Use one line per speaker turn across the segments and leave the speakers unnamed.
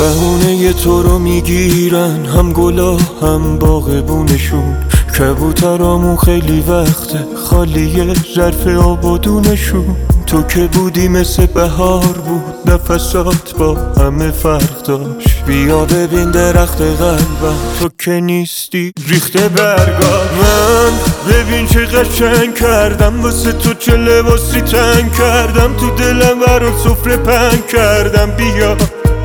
بهونه تو رو میگیرن هم گلا هم باغبونشون، کبوترامون خیلی وقته خالیه ظرف آبادونشون. تو که بودی مثل بهار بود، نفسات با همه فرق داشت. بیا ببین درخت قلبم، تو که نیستی ریخته برگا. من ببین چه قشنگ کردم واسه تو، چه لباسی تنگ کردم تو دلم، برات سفره پنگ کردم. بیا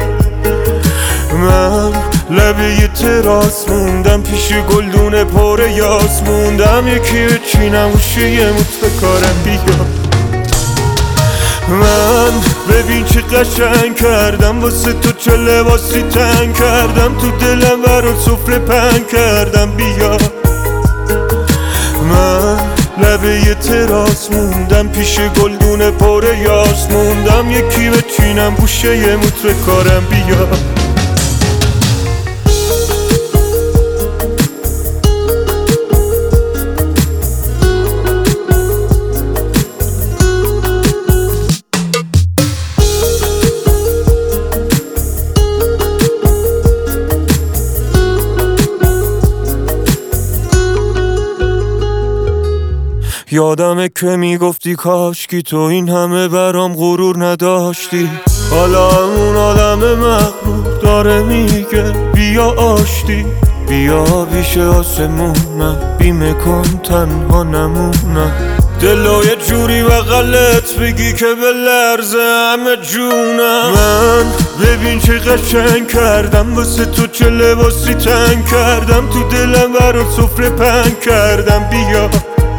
من لبه یه تراس موندم، پیش گلدون پر یاس موندم. یکی بچینم گوشه یه متر کارم. بیا من ببین چه قشنگ کردم واسه تو، چه لباسی تنگ کردم تو دلم، برات سفره پنگ کردم. بیا من لبه یه تراس موندم، پیش گلدون پر یاس موندم. یکی بچینم گوشه یه متر کارم. بیا یادمه که میگفتی کاشکی تو این همه برام غرور نداشتی. حالا همون آدم مغرور داره میگه بیا آشتی. بیا پیش آسمونم، بیمه کن تنها نمونم. دلو یه جوری بغلت بگی که به لرزه همه جونم. من ببین چه قشنگ کردم واسه تو، چه لباسی تنگ کردم تو دلم، برات سفره پنگ کردم. بیا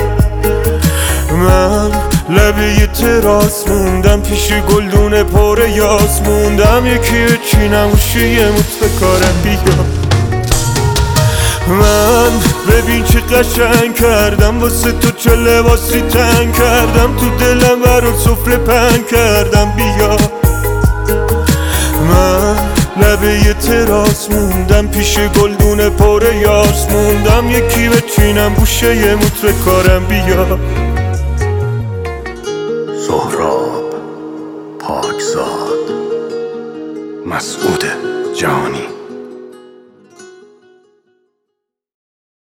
من لبه یه تراس موندم، پیش گلدون پر یاس موندم. یکی بچینم گوشه یه متر کارم. بیا من ببین چه قشنگ کردم واسه تو، چه لباسی تنگ کردم تو دلم، برات سفره پنگ کردم. بیا من لبه یه تراس موندم، پیش گلدون پر یاس موندم. یکی بچینم گوشه یه متر کارم. بیا
سهراب پاکزاد، مسعود جهانی.